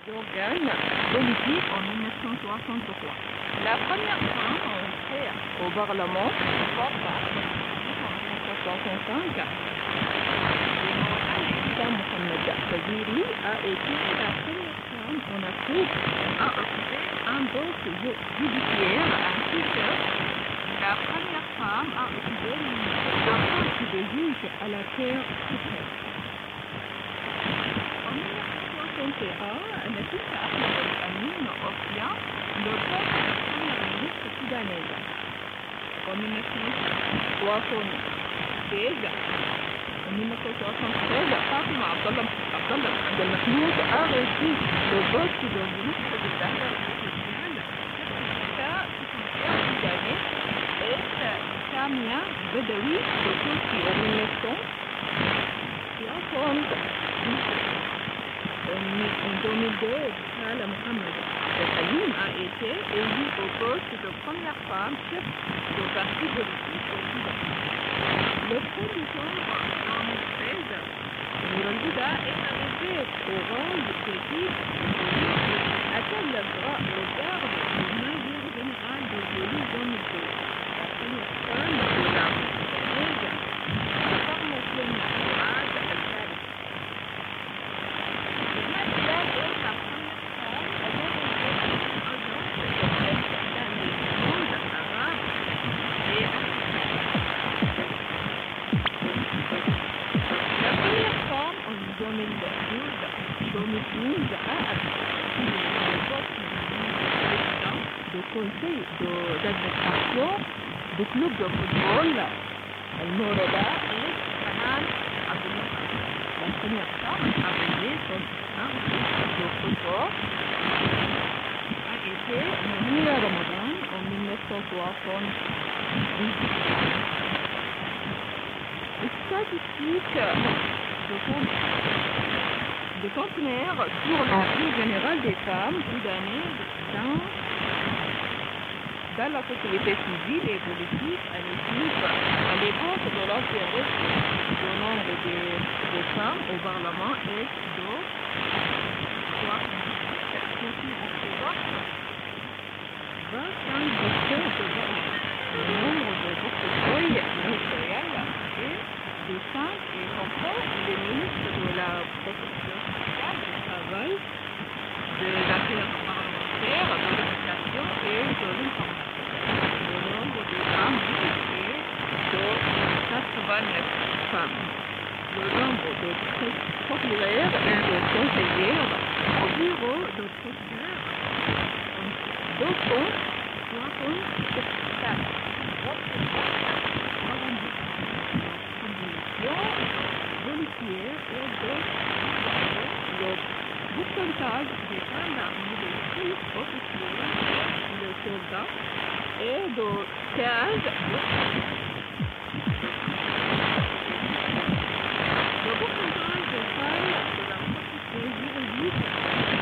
d'organes politiques en 1963. La première femme entrée au Parlement, en 1965, Mohamed Kaziri a été la première femme en Afrique à occuper un poste judiciaire ainsi que la première femme à occuper le poste de juge à la Cour suprême. En 1961, Nafisa Ahmed Amin obtient le poste de première ministre soudanaise. En 1976, Fatima Abdel Mahmoud a reçu le poste de ministre des Affaires sociales. Soudanais et Samia Bedawi de Turquie en 1960. En 2002, Salah Mohamed El-Ayoum a été élue au poste de première femme chef de parti politique au Soudan. Le 3 décembre 2013, Nour al-Huda est arrivé au rang de petit à-t-elle le garde du major général de police 2002, la première femme de la formation nationale al-Thalib. Conseil d'administration du club de football Al-Mourada et Hanan Abdelmohab. La première femme à briller son arbitre de football a été Mounira Ramadan en 1978. Les statistiques de conteneurs sur la vie générale des femmes soudanaises dans la société civile et politique à l'époque de l'empire du nombre de femmes au Parlement est de 25% le nombre de portefeuilles ministériels est de 5 et comprend les ministres de la protection sociale, du travail, de l'affaire parlementaire, de l'éducation et de l'information. Le nombre de femmes députés de 89 femmes. Le nombre de populaires et de conseillères au bureau de procureur de compte 67. Policière et de pourcentage des femmes armées de 6 officiers de soldats et de 15 le pourcentage des femmes de la profession juridique est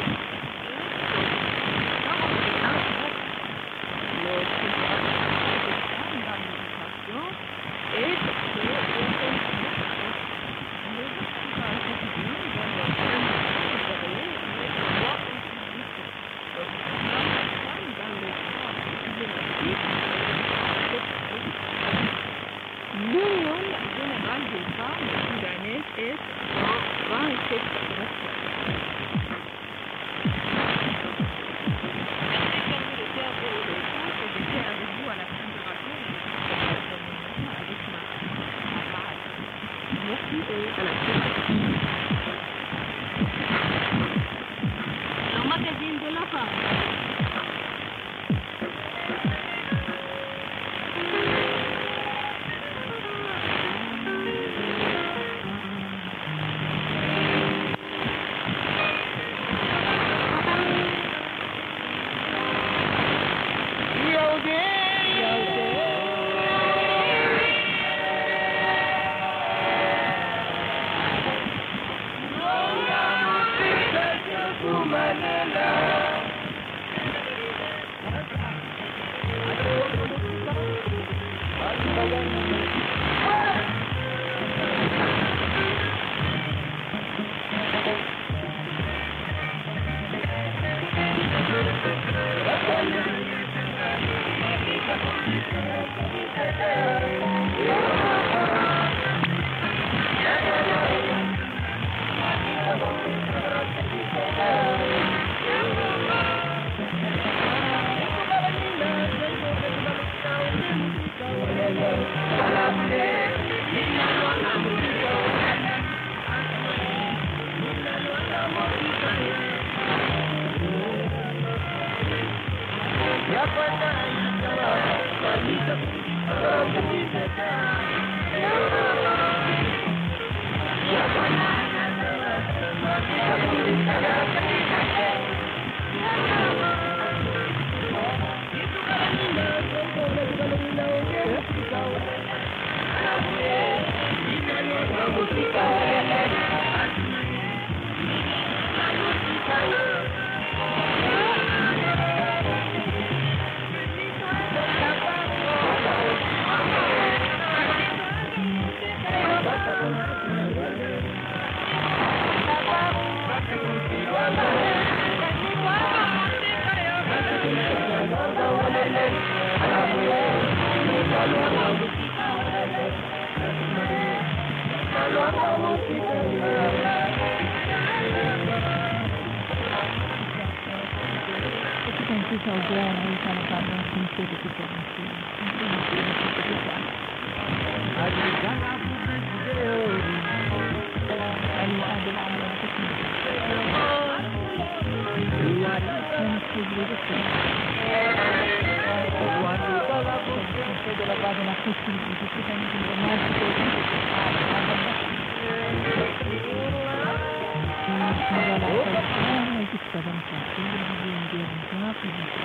de 41%. Le pourcentage des femmes dans l'administration est de 27%. Merci et à la prochaine. Le magazine de la femme. Gracias.